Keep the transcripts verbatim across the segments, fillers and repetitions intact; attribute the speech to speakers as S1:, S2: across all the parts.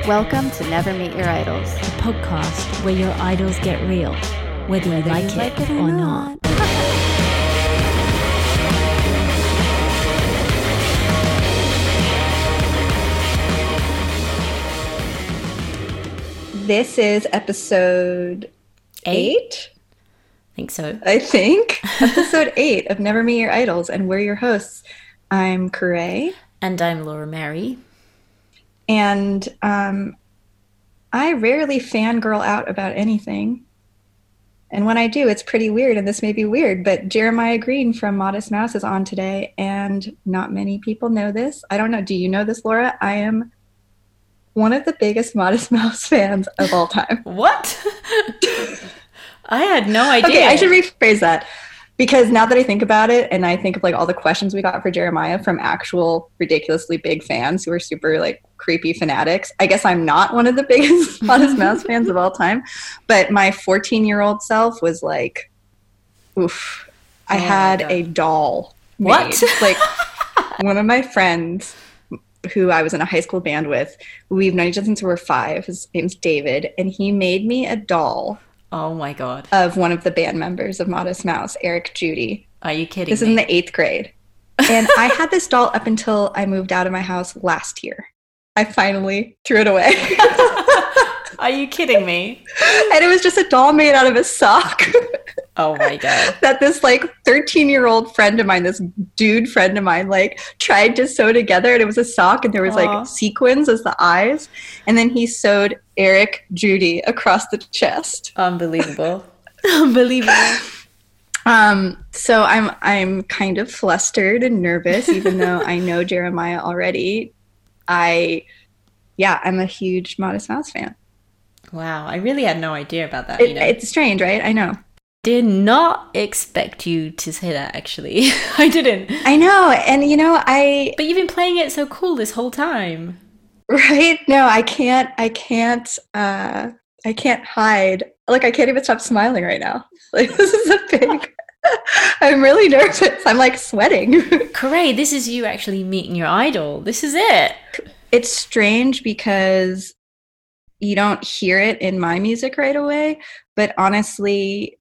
S1: Welcome to Never Meet Your Idols,
S2: a podcast where your idols get real, whether you
S1: whether
S2: like,
S1: you
S2: it,
S1: like it or,
S2: or
S1: not.
S2: not.
S3: This is episode
S2: Eight?
S3: eight,
S2: I think so.
S3: I think. Episode eight of Never Meet Your Idols, and we're your hosts. I'm Corey,
S2: And I'm Laura Mary.
S3: and um, I rarely fangirl out about anything. And when I do, it's pretty weird, and this may be weird, but Jeremiah Green from Modest Mouse is on today, and not many people know this. I don't know. Do you know this, Laura? I am one of the biggest Modest Mouse fans of all time.
S2: What? I had no idea.
S3: Okay, I should rephrase that, because now that I think about it and I think of like all the questions we got for Jeremiah from actual ridiculously big fans who are super like creepy fanatics, I guess I'm not one of the biggest Modest Mouse fans of all time, but my fourteen year old self was like, oof, I
S2: Oh my
S3: had
S2: God.
S3: a doll made.
S2: What?
S3: Like one of my friends who I was in a high school band with, we've known each other since we were five. His name's David, and he made me a doll
S2: Oh my God.
S3: of one of the band members of Modest Mouse, Eric Judy.
S2: Are you kidding
S3: This is
S2: me?
S3: in the eighth grade. And I had this doll up until I moved out of my house last year. I finally threw it away.
S2: Are you kidding me?
S3: And it was just a doll made out of a sock
S2: Oh my God.
S3: that this like thirteen year old friend of mine, this dude friend of mine, like tried to sew together. And it was a sock and there was
S2: Aw.
S3: like sequins as the eyes. And then he sewed Eric Judy across the chest.
S2: Unbelievable. Unbelievable.
S3: Um, so I'm I'm kind of flustered and nervous, even though I know Jeremiah already. I, yeah, I'm a huge Modest Mouse fan.
S2: Wow. I really had no idea about that.
S3: It,
S2: you know,
S3: It's strange, right? I know.
S2: did not expect you to say that, actually. I didn't.
S3: I know, and you know, I
S2: But you've been playing it so cool this whole time.
S3: right? No, I can't. I can't. Uh, I can't hide. Like I can't even stop smiling right now. Like this is a big. I'm really nervous. I'm like sweating.
S2: Corey, this is you actually meeting your idol. This is it.
S3: It's strange because you don't hear it in my music right away, but honestly,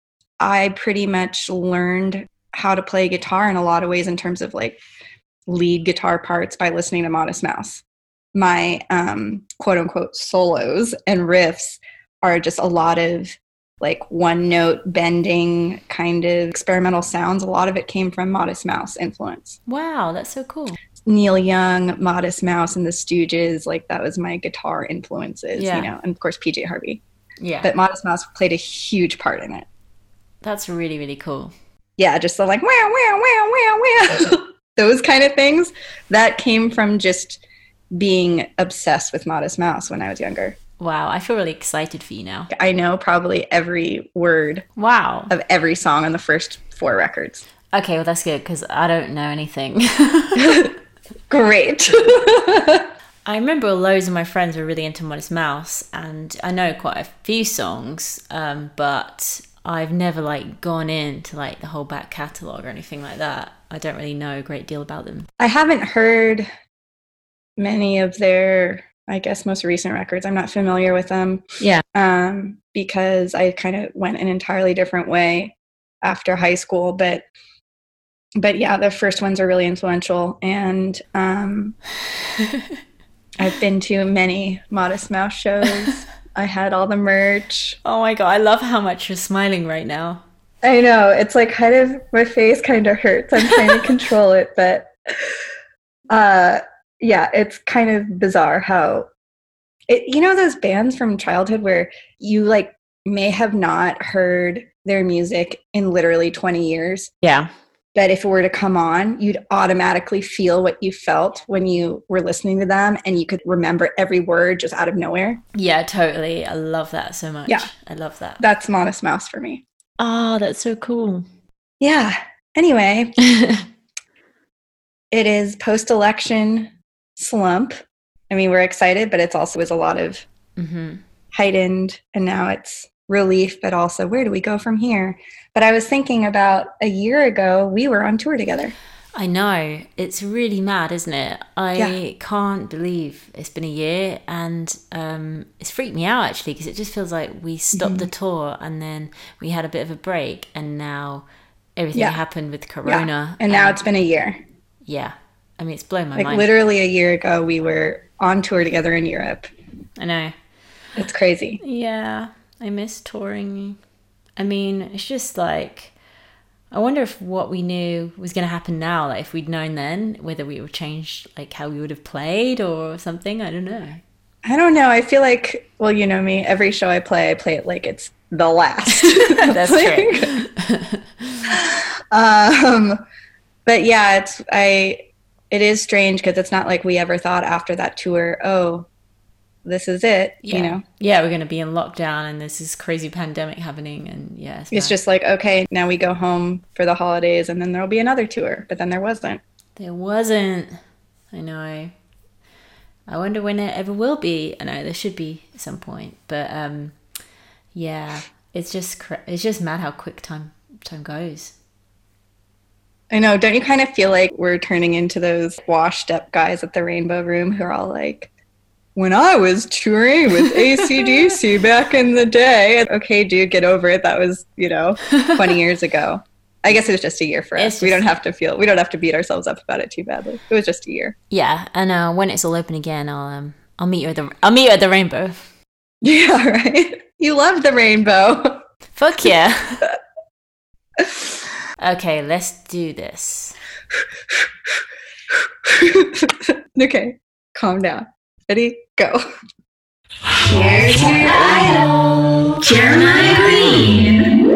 S3: I pretty much learned how to play guitar in a lot of ways in terms of like lead guitar parts by listening to Modest Mouse. My um, quote unquote solos and riffs are just a lot of like one note bending kind of experimental sounds. A lot of it came from Modest Mouse influence.
S2: Wow, that's so cool.
S3: Neil Young, Modest Mouse, and the Stooges, like that was my guitar influences,
S2: Yeah.
S3: you know, and of course P J Harvey.
S2: Yeah,
S3: But Modest Mouse played a huge part in it.
S2: that's really, really cool.
S3: Yeah, just the like, wow, wow, wow, wow, wow. Those kind of things. That came from just being obsessed with Modest Mouse when I was younger.
S2: Wow, I feel really excited for you now.
S3: I know probably every word
S2: Wow.
S3: of every song on the first four records.
S2: Okay, well, that's good because I don't know anything.
S3: Great.
S2: I remember loads of my friends were really into Modest Mouse, and I know quite a few songs, um, but I've never like gone into like the whole back catalogue or anything like that. I don't really know a great deal about them.
S3: I haven't heard many of their, I guess, most recent records. I'm not familiar with them.
S2: Yeah.
S3: Um, because I kind of went an entirely different way after high school. But but yeah, the first ones are really influential. And um, I've been to many Modest Mouse shows. I had all the merch.
S2: Oh my God, I love how much you're smiling right now.
S3: I know. It's like kind of, my face kind of hurts. I'm trying to control it. But uh, yeah, it's kind of bizarre how, it, you know, those bands from childhood where you like may have not heard their music in literally twenty years.
S2: Yeah.
S3: But if it were to come on, you'd automatically feel what you felt when you were listening to them, and you could remember every word just out of nowhere.
S2: Yeah, totally. I love that so much.
S3: Yeah.
S2: I love that.
S3: That's Modest Mouse for me.
S2: Oh, that's so cool.
S3: Yeah. Anyway, it is post-election slump. I mean, we're excited, but it's also was a lot of
S2: hmm
S3: heightened, and now it's relief, but also where do we go from here? But I was thinking about a year ago, we were on tour together.
S2: I know. It's really mad, isn't it? I
S3: Yeah.
S2: can't believe it's been a year, and um, it's freaked me out actually, because it just feels like we stopped
S3: Mhm.
S2: the tour and then we had a bit of a break, and now everything
S3: Yeah.
S2: happened with
S3: Yeah.
S2: Corona.
S3: And now it's been a year.
S2: Yeah. I mean, it's blown my
S3: Like
S2: mind.
S3: literally a year ago, we were on tour together in Europe.
S2: I know.
S3: It's crazy.
S2: Yeah. I miss touring. I mean, it's just like, I wonder if what we knew was going to happen now, like if we'd known then, whether we would change like how we would have played or something. I don't know.
S3: I don't know. I feel like, well, you know me, every show I play, I play it like it's the last.
S2: That's true.
S3: um, but yeah, it's, I, it is strange because it's not like we ever thought after that tour, oh, this is it,
S2: Yeah.
S3: you know?
S2: Yeah, we're going to be in lockdown and there's this crazy pandemic happening, and yeah, it's,
S3: It's
S2: mad.
S3: just like, okay, now we go home for the holidays and then there'll be another tour, but then there wasn't.
S2: There wasn't. I know. I wonder when it ever will be. I know there should be at some point, but um, yeah, it's just cra- it's just mad how quick time time goes.
S3: I know. Don't you kind of feel like we're turning into those washed up guys at the Rainbow Room who are all like, when I was touring with A C D C back in the day. Okay, dude, get over it. That was, you know, twenty years ago. I guess it was just a year for us.
S2: It's
S3: We don't
S2: just-
S3: have to feel, we don't have to beat ourselves up about it too badly. It was just a year.
S2: Yeah, and uh, when it's all open again, I'll um I'll meet you at the I'll meet you at the Rainbow.
S3: Yeah, right. You love the rainbow.
S2: Fuck yeah. Okay, let's do this.
S3: Okay, calm down. Ready? Go.
S4: Here's your idol, Jeremiah Green.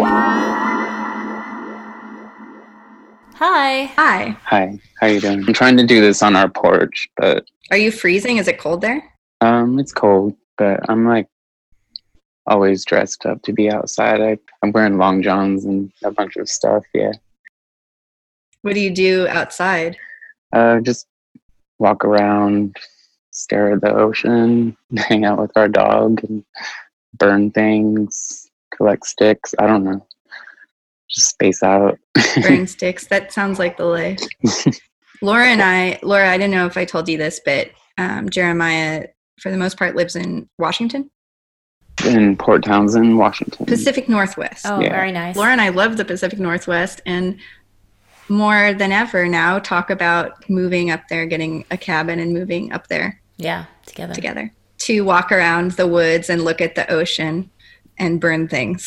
S2: Hi.
S3: Hi.
S5: Hi, how you doing? I'm trying to do this on our porch, but
S3: Are you freezing? Is it cold there?
S5: um, it's cold. But I'm like always dressed up to be outside. I, I'm wearing long johns and a bunch of stuff. Yeah,
S3: What do you do outside?
S5: uh, just walk around, stare at the ocean, hang out with our dog, and burn things, collect sticks. I don't know, just space out.
S3: Burn sticks. That sounds like the life. Laura and I, Laura, I didn't know if I told you this, but um, Jeremiah, for the most part, lives in Washington,
S5: In Port Townsend, Washington.
S3: Pacific Northwest.
S2: Oh,
S5: Yeah.
S2: very nice.
S3: Laura and I love the Pacific Northwest, and more than ever now talk about moving up there, getting a cabin and moving up there
S2: Yeah, together.
S3: together to walk around the woods and look at the ocean and burn things.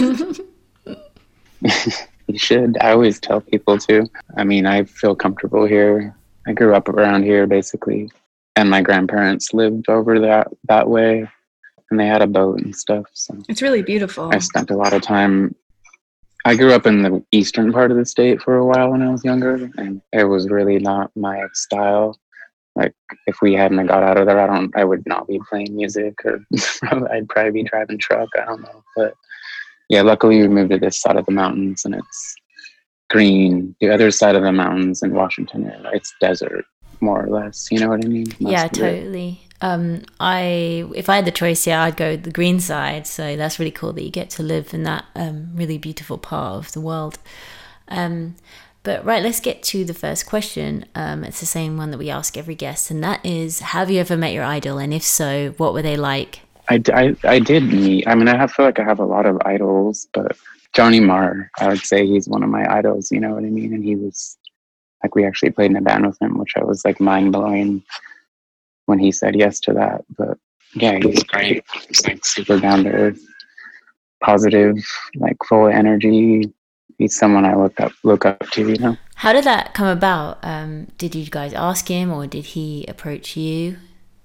S5: You should. I always tell people to. I mean, I feel comfortable here. I grew up around here basically, and my grandparents lived over that that way, and they had a boat and stuff. So
S3: It's really beautiful.
S5: I spent a lot of time. I grew up in the eastern part of the state for a while when I was younger, and it was really not my style. Like, if we hadn't got out of there, I don't. I would not be playing music, or I'd probably be driving truck. I don't know, but. Yeah, luckily we moved to this side of the mountains, and it's green. The other side of the mountains in Washington, it's desert, more or less. You know what I mean? Most
S2: Yeah,
S5: of it.
S2: totally. Um, I if I had the choice, yeah, I'd go the green side. So that's really cool that you get to live in that um, really beautiful part of the world. Um, but right, let's get to the first question. Um, it's the same one that we ask every guest, and that is: have you ever met your idol? And if so, what were they like?
S5: I, I, I did meet. I mean, I have, feel like I have a lot of idols, but Johnny Marr, I would say he's one of my idols. You know what I mean? And he was like, we actually played in a band with him, which I was like mind blowing when he said yes to that. But yeah, he's great. He's like super down to earth, positive, like full of energy. He's someone I look up look up to. You know.
S2: How did that come about? Um, did you guys ask him, or did he approach you?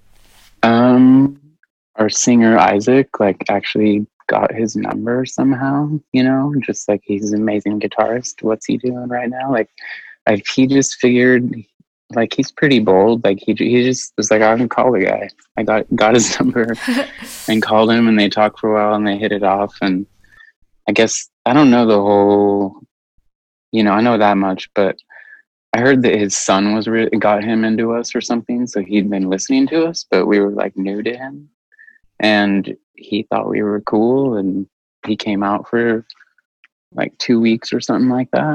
S5: Um. Our singer Isaac, like, actually got his number somehow, you know, just like he's an amazing guitarist. What's he doing right now? Like, I, he just figured, like, he's pretty bold. Like, he he just was like, I can call the guy. I got got his number and called him, and they talked for a while, and they hit it off. And I guess I don't know the whole, you know, I know that much, but I heard that his son was re- got him into us or something. So he'd been listening to us, but we were like new to him. And he thought we were cool, and he came out for like two weeks or something like that.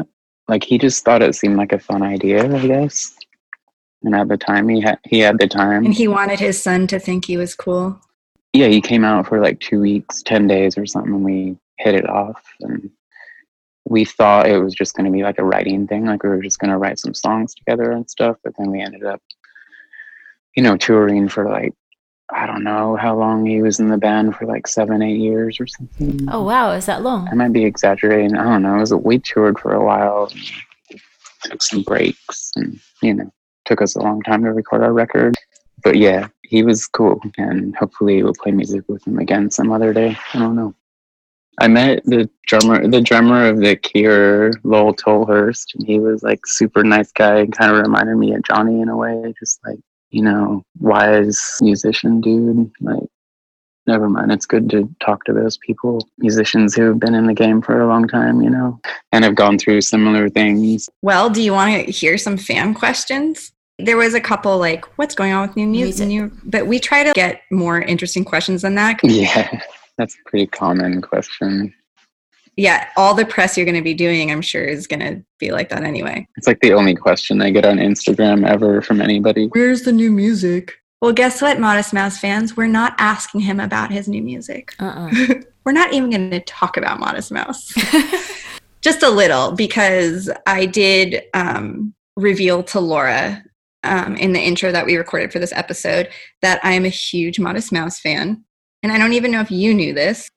S5: like he just thought it seemed like a fun idea, I guess. And at the time, he had he had the time.
S3: And he wanted his son to think he was cool.
S5: Yeah, he came out for like two weeks, ten days or something, and we hit it off. And we thought it was just going to be like a writing thing, like we were just going to write some songs together and stuff. But then we ended up, you know, touring for like, I don't know how long he was in the band, for like seven, eight years or something.
S2: Oh, wow. Is that long?
S5: I might be exaggerating. I don't know. It was a, we toured for a while, took some breaks, and, you know, took us a long time to record our record. But yeah, he was cool, and hopefully we'll play music with him again some other day. I don't know. I met the drummer, the drummer of The Cure, Lowell Tolhurst, and he was like super nice guy and kind of reminded me of Johnny in a way, just like, you know, wise musician dude. Like, never mind. It's good to talk to those people, musicians who have been in the game for a long time, you know, and have gone through similar things.
S3: Well, do you want to hear some fan questions? There was a couple like, what's going on with new music? New, but we try to get more interesting questions than that.
S5: Yeah, that's a pretty common question.
S3: Yeah, all the press you're going to be doing, I'm sure, is going to be like that anyway.
S5: It's like the only question I get on Instagram ever from anybody.
S3: Where's the new music? Well, guess what, Modest Mouse fans? We're not asking him about his new music. Uh-uh. We're not even going to talk about Modest Mouse. Just a little, because I did um, reveal to Laura um, in the intro that we recorded for this episode that I am a huge Modest Mouse fan. And I don't even know if you knew this.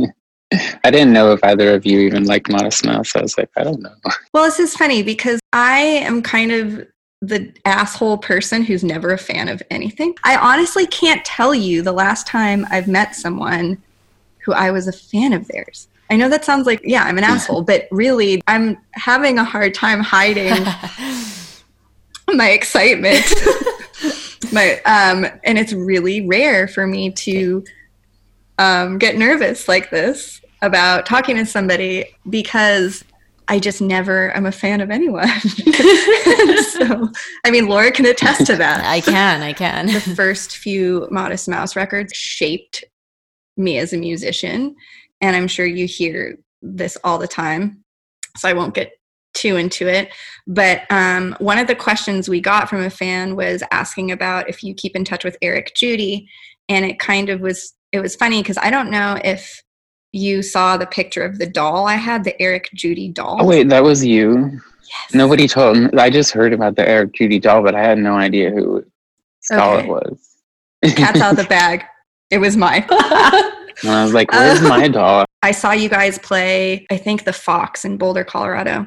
S5: I didn't know if either of you even liked Modest Mouse. I was like, I don't know.
S3: Well, this is funny because I am kind of the asshole person who's never a fan of anything. I honestly can't tell you the last time I've met someone who I was a fan of theirs. I know that sounds like, yeah, I'm an asshole, but really I'm having a hard time hiding my excitement. my um, and it's really rare for me to um, get nervous like this about talking to somebody because I just never am a fan of anyone. So, I mean, Laura can attest to that.
S2: I can, I can.
S3: The first few Modest Mouse records shaped me as a musician, and I'm sure you hear this all the time, so I won't get too into it. But um, one of the questions we got from a fan was asking about if you keep in touch with Eric Judy, and it kind of was, it was funny because I don't know if you saw the picture of the doll I had, the Eric Judy doll.
S5: Oh, wait, that was you?
S3: Yes.
S5: Nobody told me. I just heard about the Eric Judy doll, but I had no idea who Skull
S3: Okay.
S5: it was.
S3: Cat's out of the bag. It was mine.
S5: And I was like, where's
S3: Uh,
S5: my doll?
S3: I saw you guys play, I think, the Fox in Boulder, Colorado.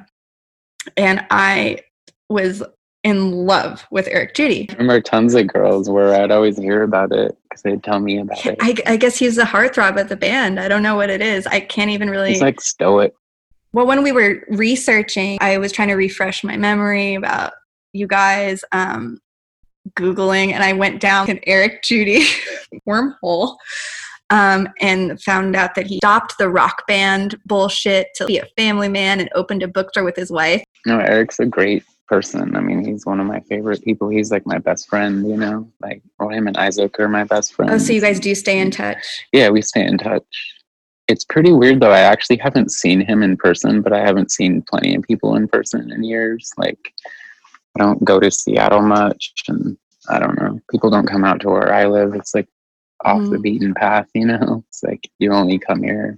S3: And I was in love with Eric Judy.
S5: I remember tons of girls where I'd always hear about it because they'd tell me about it.
S3: I, I guess he's the heartthrob of the band. I don't know what it is. I can't even really.
S5: It's like stoic.
S3: Well, when we were researching, I was trying to refresh my memory about you guys, um, Googling, and I went down an Eric Judy wormhole um, and found out that he stopped the rock band bullshit to be a family man and opened a bookstore with his wife.
S5: No, Eric's a great person. I mean, he's one of my favorite people. He's like my best friend, you know, like, well, him and Isaac are my best friends.
S3: Oh, so you guys do stay in touch?
S5: Yeah, we stay in touch. It's pretty weird though. I actually haven't seen him in person, but I haven't seen plenty of people in person in years. Like, I don't go to Seattle much, and I don't know. People don't come out to where I live. It's like off
S3: Mm.
S5: the beaten path, you know? It's like you only come here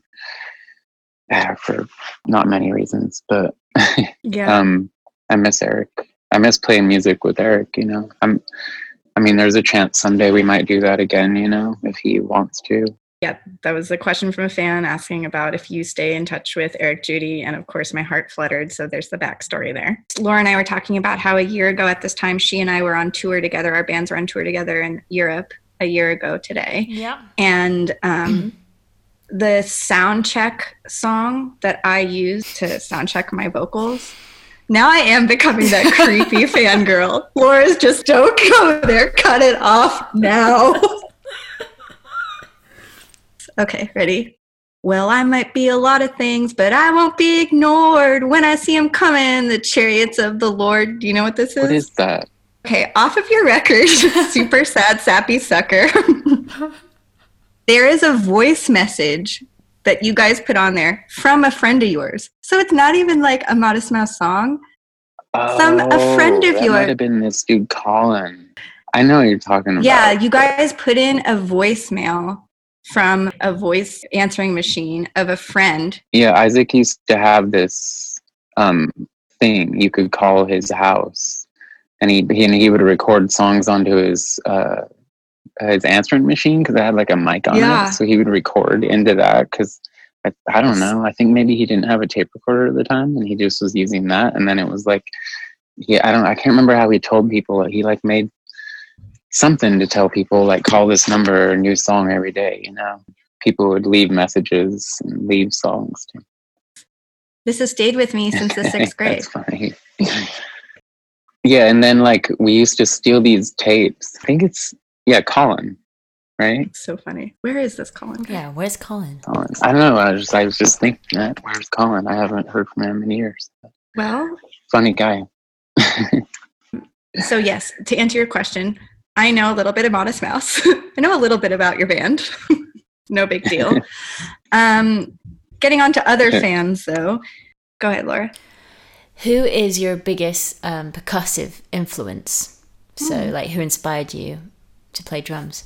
S5: uh, for not many reasons, but
S3: Yeah.
S5: um, I miss Eric. I miss playing music with Eric, you know. I'm I mean, there's a chance someday we might do that again, you know, if he wants to.
S3: Yeah, that was a question from a fan asking about if you stay in touch with Eric Judy. And of course, my heart fluttered. So there's the backstory there. Laura and I were talking about how a year ago at this time, she and I were on tour together. Our bands were on tour together in Europe a year ago today.
S2: Yeah.
S3: And um, the sound check song that I use to sound check my vocals, now I am becoming that creepy fangirl. Laura's just, don't go there. Cut it off now. Okay, ready? Well, I might be a lot of things, but I won't be ignored. When I see him coming, the chariots of the Lord. Do you know what this is?
S5: What is that?
S3: Okay, off of your record, Super Sad Sappy Sucker. There is a voice message that you guys put on there from a friend of yours. So it's not even like a Modest Mouse song. Some a friend of
S5: Oh, that
S3: yours.
S5: might have been this dude Colin. I know what you're talking about.
S3: Yeah, you guys put in a voicemail from a voice answering machine of a friend.
S5: Yeah, Isaac used to have this um thing. You could call his house, and he he, and he would record songs onto his uh his answering machine because it had like a mic on
S3: Yeah.
S5: it. So he would record into that because I, I don't know. I think maybe he didn't have a tape recorder at the time, and he just was using that. And then it was like, yeah, I don't. I can't remember how he told people. He like made something to tell people like call this number, a new song every day. You know, people would leave messages and leave songs. Too.
S3: This has stayed with me since the sixth grade.
S5: That's funny. Yeah, and then like we used to steal these tapes. I think it's yeah, Colin, right?
S3: It's so funny. Where is this Colin guy?
S2: Yeah, where's Colin?
S5: Colin. I don't know. I was just I was just thinking that where's Colin? I haven't heard from him in years.
S3: Well,
S5: Funny guy.
S3: so yes, to answer your question, I know a little bit of Modest Mouse. I know a little bit about your band. No big deal. Um, getting on to other fans, though. Go ahead, Laura.
S2: Who is your biggest um, percussive influence? So,
S3: Hmm.
S2: like, who inspired you to play drums?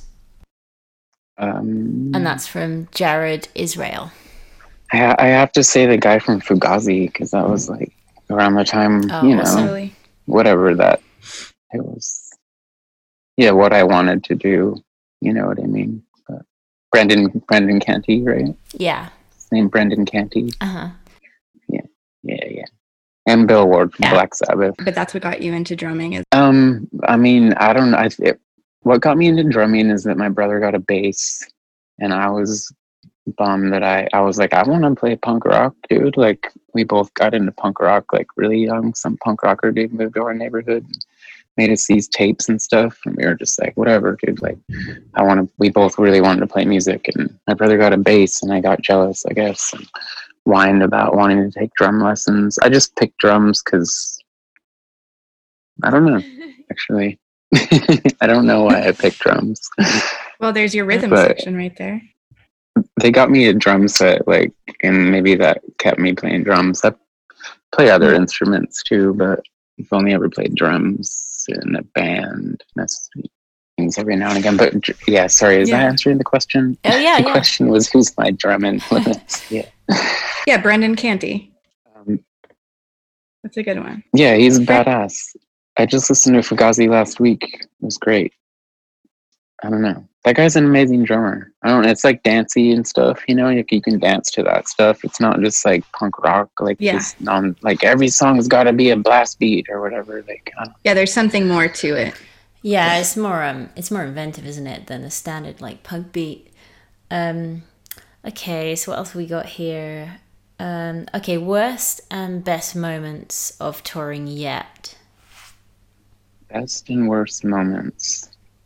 S5: Um,
S2: And that's from Jared Israel.
S5: I, ha- I have to say the guy from Fugazi because that was like around the time
S2: Oh,
S5: you know
S2: awesome.
S3: Totally.
S5: whatever that it was. Yeah, what I wanted to do. You know what I mean? But Brendan Brendan Canty, right?
S2: Yeah.
S5: His name Brendan Canty.
S2: Uh huh.
S5: Yeah, yeah. And Bill Ward from
S2: Yeah.
S5: Black Sabbath.
S3: But that's what got you into drumming. Is
S5: Um, I mean, I don't know. I, it, what got me into drumming is that my brother got a bass, and I was bummed that I, I was like, I want to play punk rock, dude. Like, we both got into punk rock, like, really young. Some punk rocker dude moved to our neighborhood and made us these tapes and stuff, and we were just like, whatever, dude. Like, I want to, we both really wanted to play music, and my brother got a bass, and I got jealous, I guess, and whined about wanting to take drum lessons. I just picked drums because I don't know, actually. I don't know why I picked drums.
S3: well, there's your rhythm
S5: But-
S3: section right there.
S5: They got me a drum set, like, and maybe that kept me playing drums. I play other instruments too, but I've only ever played drums in a band. That's things every now and again. But dr- yeah, sorry, is
S3: Yeah.
S5: that answering the question?
S2: Oh, yeah,
S5: The
S2: yeah.
S5: question was, who's my drum influence? Yeah.
S3: Yeah, Brendan Canty.
S5: Um,
S3: That's a good one.
S5: yeah, he's badass. I just listened to Fugazi last week. It was great. I don't know. That guy's an amazing drummer. I don't know. It's like dancey and stuff, you know, like you can dance to that stuff. It's not just like punk rock, like
S3: Yeah.
S5: just non, like every song's got to be a blast beat or whatever. Like, I don't
S3: Yeah, there's something more to it.
S2: Yeah, it's more um, it's more inventive, isn't it, than a standard like punk beat. Um, okay, so what else have we got here? Um, okay, worst and best moments of touring yet.
S5: best and worst moments.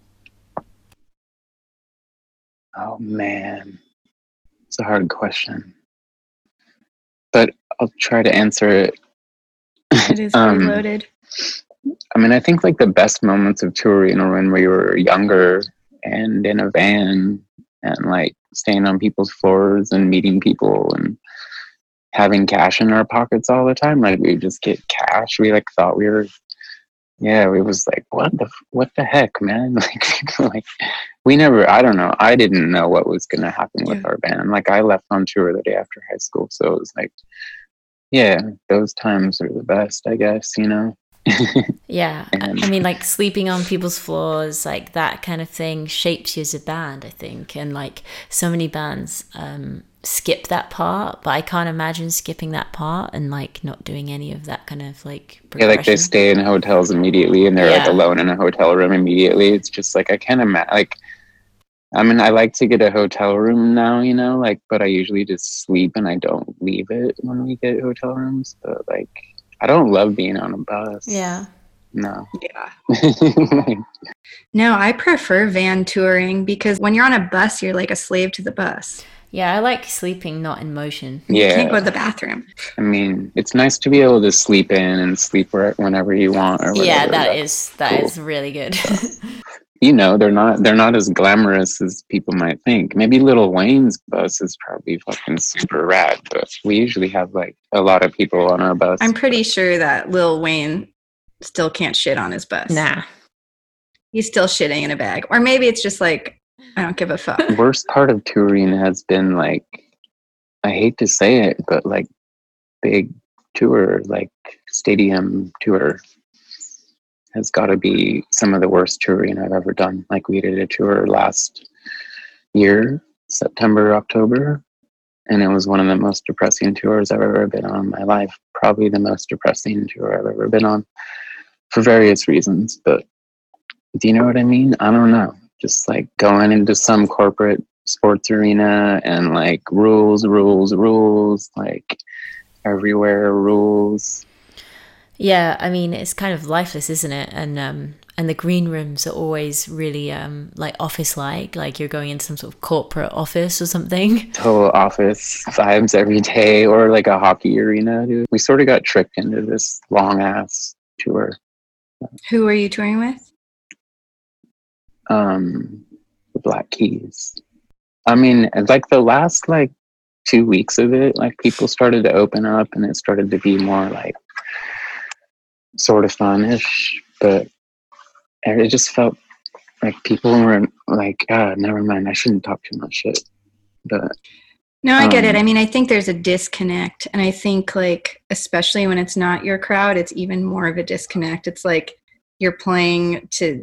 S5: Oh man, it's a hard question, but I'll try to answer it.
S3: It is
S5: Um,
S3: pretty loaded.
S5: I mean, I think like the best moments of touring are when we were younger and in a van and like staying on people's floors and meeting people and having cash in our pockets all the time. Like we would just get cash. We like thought we were, yeah, we was like, what the, what the heck, man? Like, like we never, I don't know. I didn't know what was going to happen with
S3: Yeah.
S5: our band. Like I left on tour the day after high school. So it was like, yeah, those times are the best, I guess, you know?
S2: Yeah, I-
S5: And-
S2: I mean, like sleeping on people's floors, like that kind of thing shapes you as a band, I think. And like so many bands um, skip that part, but I can't imagine skipping that part and like not doing any of that kind of like
S5: Yeah, like they
S2: progression.
S5: stay in hotels immediately and they're like
S2: Yeah.
S5: alone in a hotel room immediately. It's just like, I can't imagine, like, I mean, I like to get a hotel room now, you know, like, but I usually just sleep and I don't leave it when we get hotel rooms. But like, I don't love being on a bus.
S2: Yeah.
S5: No.
S3: Yeah.
S5: Like,
S3: No, I prefer van touring because when you're on a bus, you're like a slave to the bus.
S2: Yeah, I like sleeping not in motion.
S3: You can't go
S5: yeah.
S3: to the bathroom.
S5: I mean, it's nice to be able to sleep in and sleep where, whenever you want or whatever.
S2: Yeah, that
S5: That's
S2: is that
S5: cool.
S2: is really good.
S5: you know, they're not they're not as glamorous as people might think. Maybe Lil Wayne's bus is probably fucking super rad, but we usually have like a lot of people on our bus.
S3: I'm pretty sure that Lil Wayne still can't shit on his bus.
S2: Nah.
S3: He's still shitting in a bag. Or maybe it's just like, I don't give a fuck.
S5: The worst part of touring has been like, I hate to say it, but like big tour, like stadium tour has got to be some of the worst touring I've ever done. Like we did a tour last year, September, October, and it was one of the most depressing tours I've ever been on in my life. Probably the most depressing tour I've ever been on for various reasons. But do you know what I mean? I don't know. Just like going into some corporate sports arena and like rules, rules, rules, like everywhere rules.
S2: Yeah, I mean, it's kind of lifeless, isn't it? And um, and the green rooms are always really um, like office-like, like you're going into some sort of corporate office or something.
S5: Total office vibes every day, or like a hockey arena, dude. We sort of got tricked into this long-ass tour.
S3: Who are you touring with?
S5: Um, the Black Keys. I mean, like the last like two weeks of it, like people started to open up and it started to be more like sort of fun-ish, but it just felt like people were like, ah, never mind, I shouldn't talk too much shit. But
S3: no, I get it.
S5: um,
S3: I mean, I think there's a disconnect, and I think like, especially when it's not your crowd, it's even more of a disconnect. It's like you're playing to,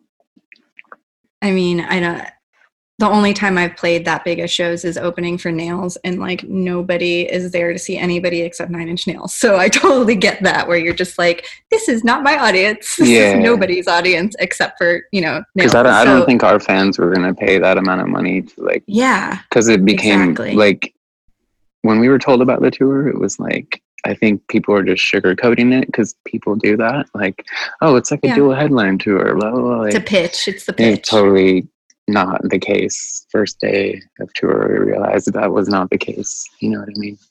S3: I mean, I don't, the only time I've played that big of shows is opening for Nails, and like nobody is there to see anybody except Nine Inch Nails. So I totally get that, where you're just like, this is not my audience. This
S5: Yeah.
S3: is nobody's audience except for, you know, Nails.
S5: because I, don't- I
S3: So,
S5: don't think our fans were gonna pay that amount of money to like,
S3: yeah,
S5: because it became
S3: Exactly.
S5: like when we were told about the tour, it was like, I think people were just sugarcoating it because people do that. Like, oh, it's like a
S3: Yeah.
S5: dual headline tour, blah blah blah.
S3: it's a
S5: Like,
S3: pitch. It's the
S5: it's
S3: pitch.
S5: totally not the case. First day of tour, we realized that, that was not the case. You know what I mean?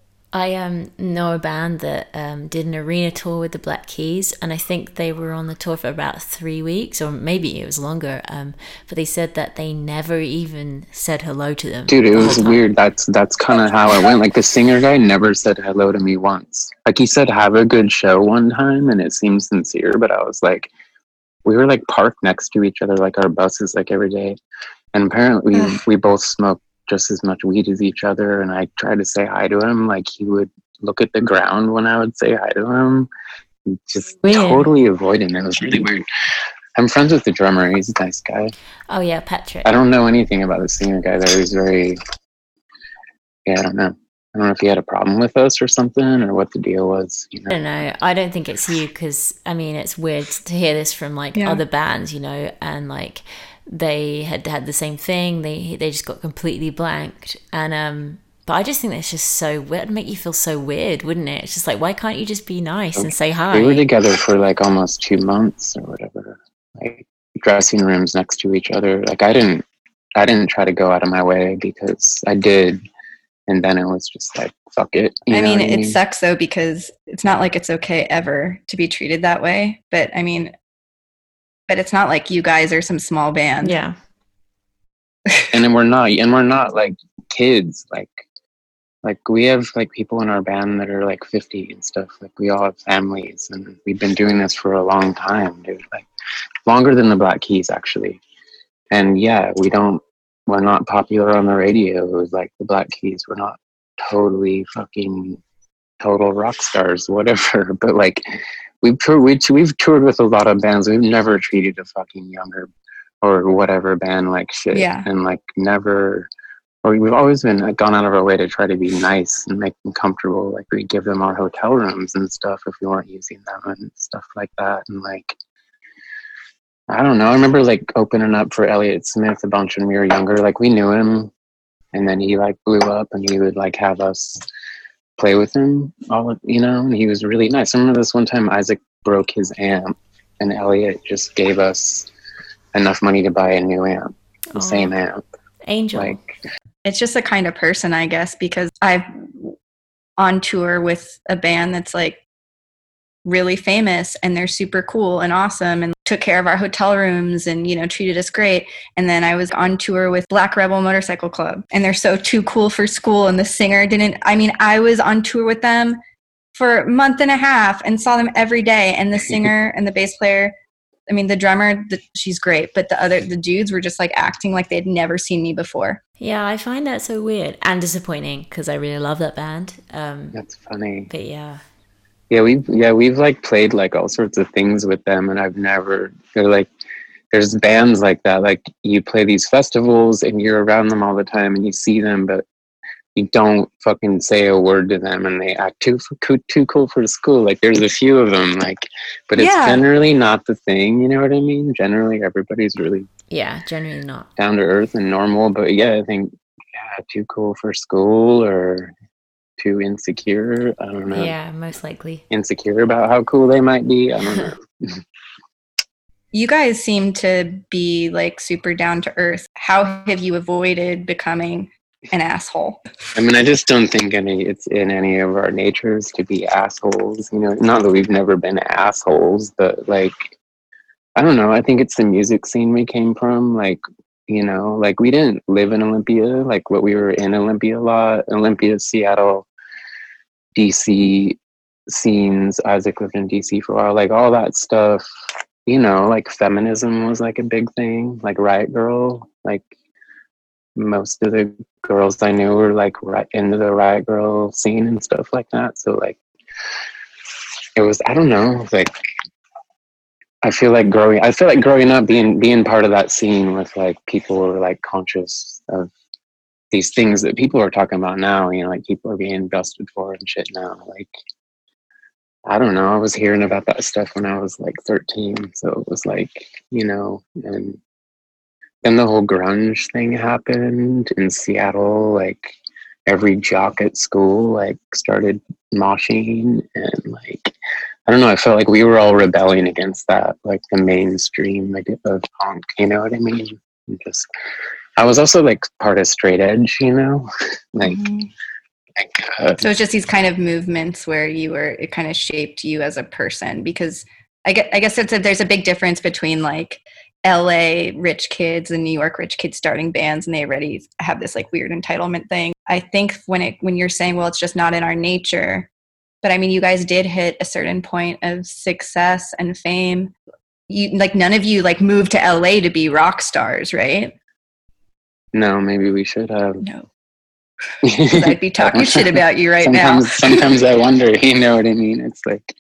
S2: I um know a band that um did an arena tour with the Black Keys, and I think they were on the tour for about three weeks, or maybe it was longer. Um, but they said that they never even said hello to them.
S5: Dude, it
S2: the whole
S5: was
S2: time.
S5: weird. That's that's kind of how it went. Like the singer guy never said hello to me once. Like he said, "Have a good show" one time, and it seemed sincere. But I was like, we were like parked next to each other, like our buses, like every day. And apparently,
S3: Ugh.
S5: we both smoked just as much weed as each other. And I tried to say hi to him, like he would look at the ground when I would say hi to him. Just
S2: Weird.
S5: totally avoiding it. It was really weird. I'm friends with the drummer. He's a nice guy.
S2: Oh yeah, Patrick.
S5: I don't know anything about the singer guy though. He's very, yeah, I don't know. I don't know if he had a problem with us or something, or what the deal was. You
S2: I
S5: know?
S2: don't know. I don't think it's you, because I mean, it's weird to hear this from like
S3: Yeah.
S2: other bands, you know, and like they had had the same thing. They they just got completely blanked, and um. But I just think that's just so weird. It'd make you feel so weird, wouldn't it? It's just like, why can't you just be nice and say hi?
S5: We were together for like almost two months or whatever. Like dressing rooms next to each other. Like I didn't, I didn't try to go out of my way because I did, and then it was just like, fuck it. You
S3: I
S5: know
S3: mean,
S5: what
S3: it sucks though, because it's not like it's okay ever to be treated that way. But I mean, but it's not like you guys are some small band.
S2: Yeah.
S5: And then we're not, and we're not like kids. Like, like we have like people in our band that are like fifty and stuff. Like we all have families, and we've been doing this for a long time, dude. Like longer than the Black Keys, actually. And yeah, we don't, we're not popular on the radio. It was like the Black Keys. We're not totally fucking total rock stars, whatever. But like we've toured, we, we've toured with a lot of bands. We've never treated a fucking younger or whatever band like shit.
S3: Yeah.
S5: And like never, or we've always been like, gone out of our way to try to be nice and make them comfortable. Like we give them our hotel rooms and stuff if we weren't using them and stuff like that. And like, I don't know. I remember like opening up for Elliott Smith a bunch when we were younger. Like we knew him, and then he like blew up, and he would like have us play with him all, you know, and he was really nice. I remember this one time Isaac broke his amp, and Elliott just gave us enough money to buy a new amp, the
S2: Aw.
S5: same amp.
S2: Angel.
S5: Like,
S3: It's just the kind of person, I guess, because I've on tour with a band that's like really famous, and they're super cool and awesome, and took care of our hotel rooms and, you know, treated us great. And then I was on tour with Black Rebel Motorcycle Club, and they're so too cool for school. And the singer didn't, I mean, I was on tour with them for a month and a half and saw them every day. And the singer and the bass player, I mean, the drummer, the, she's great, but the other, the dudes were just like acting like they'd never seen me before.
S2: Yeah, I find that so weird and disappointing because I really love that band. Um,
S5: That's funny.
S2: But yeah.
S5: Yeah, we've yeah we've like played like all sorts of things with them, and I've never. They're like, there's bands like that. Like you play these festivals and you're around them all the time, and you see them, but you don't fucking say a word to them, and they act too too, too cool for school. Like there's a few of them, like, but it's
S3: Yeah.
S5: generally not the thing. You know what I mean? Generally, everybody's really
S2: Yeah, generally not.
S5: down to earth and normal. But yeah, I think yeah, too cool for school or too insecure. I don't know.
S2: Yeah, most likely.
S5: Insecure about how cool they might be. I don't know.
S3: You guys seem to be like super down to earth. How have you avoided becoming an asshole?
S5: I mean, I just don't think any it's in any of our natures to be assholes. You know, not that we've never been assholes, but like, I don't know. I think it's the music scene we came from. Like, you know, like we didn't live in Olympia. Like, what we were in Olympia a lot. Olympia, Seattle, D C scenes. Isaac lived in D C for a while. Like all that stuff. You know, like feminism was like a big thing. Like Riot Girl. Like most of the girls I knew were like right into the Riot Girl scene and stuff like that. So like, it was. I don't know. Like. I feel like growing. I feel like growing up, being being part of that scene with like people who are like conscious of these things that people are talking about now. You know, like people are being busted for and shit now. Like, I don't know. I was hearing about that stuff when I was like thirteen, so it was like, you know, and then the whole grunge thing happened in Seattle. Like every jock at school like started moshing and like. I don't know, I felt like we were all rebelling against that, like the mainstream like, of punk, you know what I mean? And just, I was also like part of straight edge, you know? like,
S3: Mhm.
S5: like uh,
S3: So it's just these kind of movements where you were, it kind of shaped you as a person, because I guess, I guess it's a, there's a big difference between like L A rich kids and New York rich kids starting bands, and they already have this like weird entitlement thing. I think when it, when you're saying, well, it's just not in our nature, but I mean, you guys did hit a certain point of success and fame. You like none of you like moved to L A to be rock stars, right?
S5: no, maybe we should have.
S3: No. I'd be talking shit about you right
S5: sometimes,
S3: now.
S5: sometimes I wonder, you know what I mean? It's like.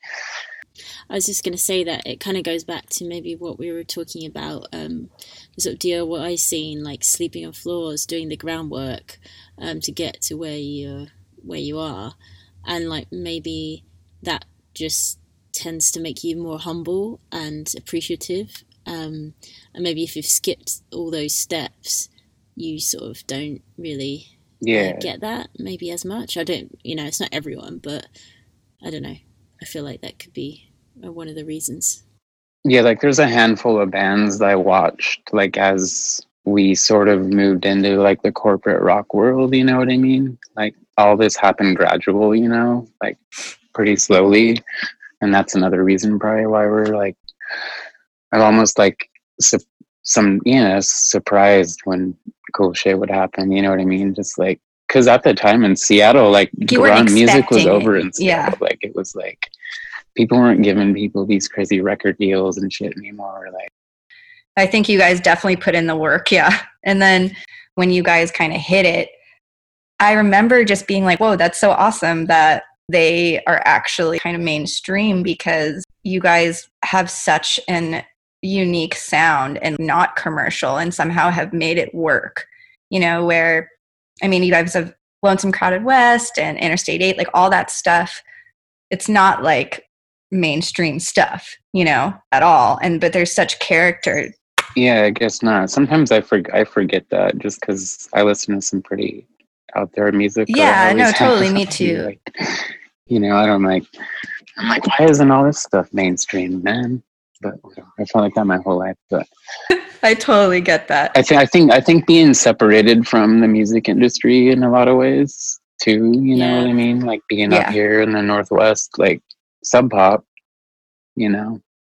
S2: I was just going to say that it kind of goes back to maybe what we were talking about, um, the sort of D I Y scene, like sleeping on floors, doing the groundwork um, to get to where you where you are. And like maybe that just tends to make you more humble and appreciative. Um, and maybe if you've skipped all those steps, you sort of don't really
S5: Yeah.
S2: uh, get that maybe as much. I don't, you know, it's not everyone, but I don't know. I feel like that could be uh, one of the reasons.
S5: Yeah, like there's a handful of bands that I watched like as we sort of moved into like the corporate rock world, you know what I mean? Like all this happened gradual, you know, like pretty slowly. And that's another reason probably why we're like, I'm almost like su- some, you know, surprised when cool shit would happen, you know what I mean? Just like, cause at the time in Seattle, like
S3: You weren't
S5: grunt music was
S3: expecting
S5: over
S3: it.
S5: in Seattle.
S3: Yeah.
S5: Like it was like, people weren't giving people these crazy record deals and shit anymore. Like,
S3: I think you guys definitely put in the work, yeah. And then when you guys kind of hit it, I remember just being like, whoa, that's so awesome that they are actually kind of mainstream, because you guys have such an unique sound and not commercial, and somehow have made it work, you know, where, I mean, you guys have Lonesome Crowded West and Interstate eight, like all that stuff. It's not like mainstream stuff, you know, at all. And, but there's such character.
S5: yeah, I guess not. Sometimes I, for- I forget that just because I listen to some pretty out there music. or
S3: Yeah,
S5: I
S3: no,
S5: always
S3: totally,
S5: have
S3: me
S5: to,
S3: too.
S5: Like, you know, I don't like, I'm like, why isn't all this stuff mainstream, man? But you know, I felt like that my whole life. But
S3: I totally get that.
S5: I think, I think, I think being separated from the music industry in a lot of ways too, you know
S2: Yeah.
S5: what I mean? Like being
S3: Yeah.
S5: up here in the Northwest, like Sub Pop, you know,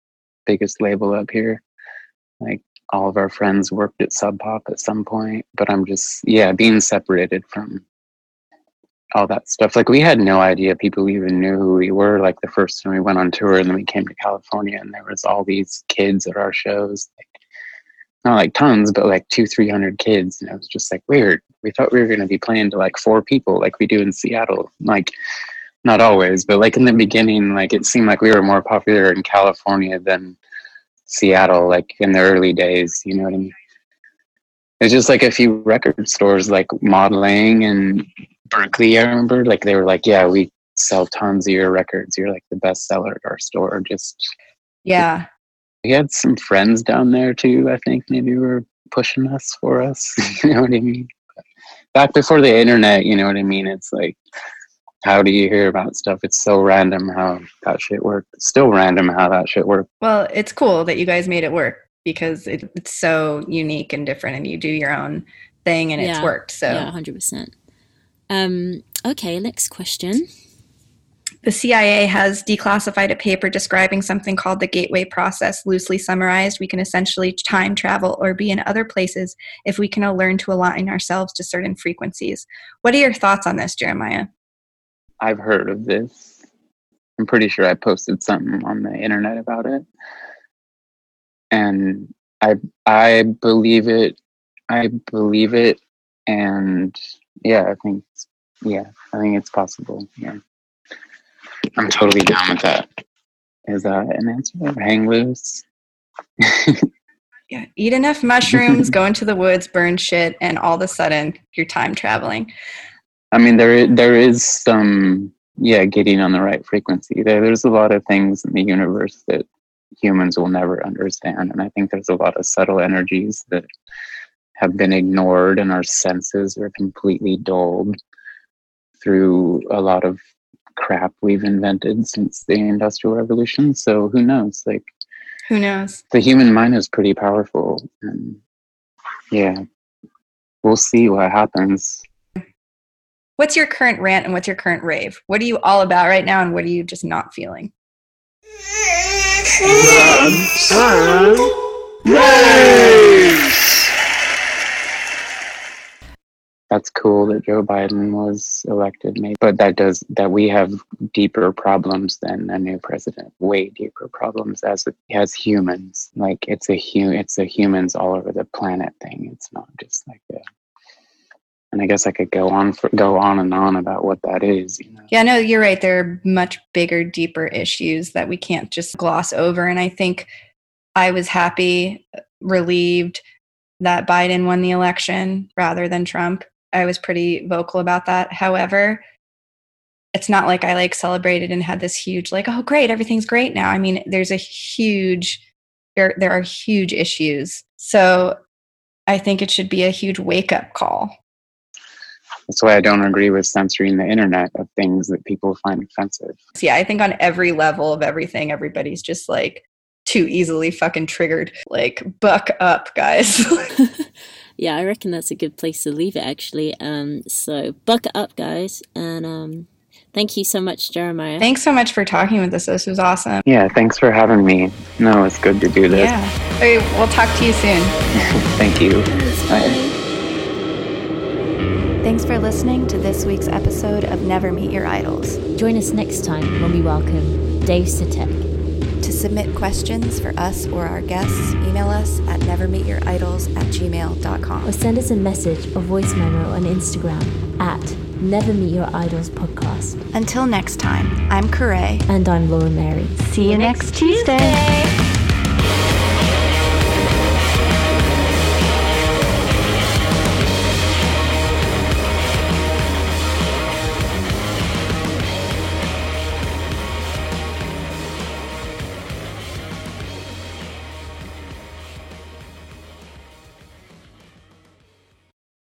S5: biggest label up here. Like all of our friends worked at Sub Pop at some point, but I'm just, yeah, being separated from all that stuff. Like we had no idea people even knew who we were. Like the first time we went on tour and then we came to California and there was all these kids at our shows. Like, not like tons, but like two, three hundred kids. And it was just like weird. We thought we were going to be playing to like four people like we do in Seattle. Like not always, but like in the beginning, like it seemed like we were more popular in California than Seattle, like in the early days, you know what I mean? It's just like a few record stores like Modeling and Berkeley, I remember, like they were like, yeah, we sell tons of your records. You're like the best seller at our store. Just
S3: Yeah.
S5: We had some friends down there too, I think maybe were pushing us for us. You know what I mean? Back before the internet, you know what I mean? It's like, how do you hear about stuff? It's so random how that shit worked. It's still random how that shit worked.
S3: Well, it's cool that you guys made it work because it, it's so unique and different and you do your own thing and
S2: Yeah.
S3: it's worked. So
S2: Yeah, one hundred percent. Um, okay, next question.
S3: the C I A has declassified a paper describing something called the gateway process. Loosely summarized, we can essentially time travel or be in other places if we can learn to align ourselves to certain frequencies. What are your thoughts on this, Jeremiah?
S5: I've heard of this. I'm pretty sure I posted something on the internet about it. And I I believe it. I believe it. And yeah, I think yeah, I think it's possible. Yeah. I'm totally down with that. Is that an answer? Hang loose.
S3: Yeah, eat enough mushrooms, go into the woods, burn shit, and all of a sudden you're time traveling.
S5: I mean, there there is some, yeah, getting on the right frequency. There, there's a lot of things in the universe that humans will never understand. And I think there's a lot of subtle energies that have been ignored and our senses are completely dulled through a lot of crap we've invented since the Industrial Revolution. So who knows? Like,
S3: Who knows?
S5: the human mind is pretty powerful. And yeah, we'll see what happens.
S3: What's your current rant and what's your current rave? What are you all about right now and what are you just not feeling?
S5: That's cool that Joe Biden was elected, maybe, but that does that we have deeper problems than a new president. Way deeper problems as as humans. Like it's a hu it's a humans all over the planet thing. It's not just like a. And I guess I could go on for, go on and on about what that is. You know?
S3: Yeah, no, you're right. There are much bigger, deeper issues that we can't just gloss over. And I think I was happy, relieved that Biden won the election rather than Trump. I was pretty vocal about that. However, it's not like I like celebrated and had this huge like, oh, great, everything's great now. I mean, there's a huge, there there are huge issues. So I think it should be a huge wake-up call.
S5: That's why I don't agree with censoring the internet of things that people find offensive.
S3: So yeah, I think on every level of everything, everybody's just like too easily fucking triggered. Like, buck up, guys.
S2: Yeah, I reckon that's a good place to leave it, actually. Um, so buck up, guys. And um, thank you so much, Jeremiah.
S3: Thanks so much for talking with us. This was awesome.
S5: Yeah, thanks for having me. No, it's good to do this.
S3: Yeah. Okay, we'll talk to you soon.
S5: Thank you. Bye.
S1: Thanks for listening to this week's episode of Never Meet Your Idols.
S2: Join us next time when we welcome Dave Satek.
S1: To submit questions for us or our guests, email us at nevermeetyouridols at gmail dot com.
S2: Or send us a message or voice memo on Instagram at Never Meet Your Idols Podcast.
S1: Until next time, I'm Corey.
S2: And I'm Laura Mary.
S1: See you next Tuesday.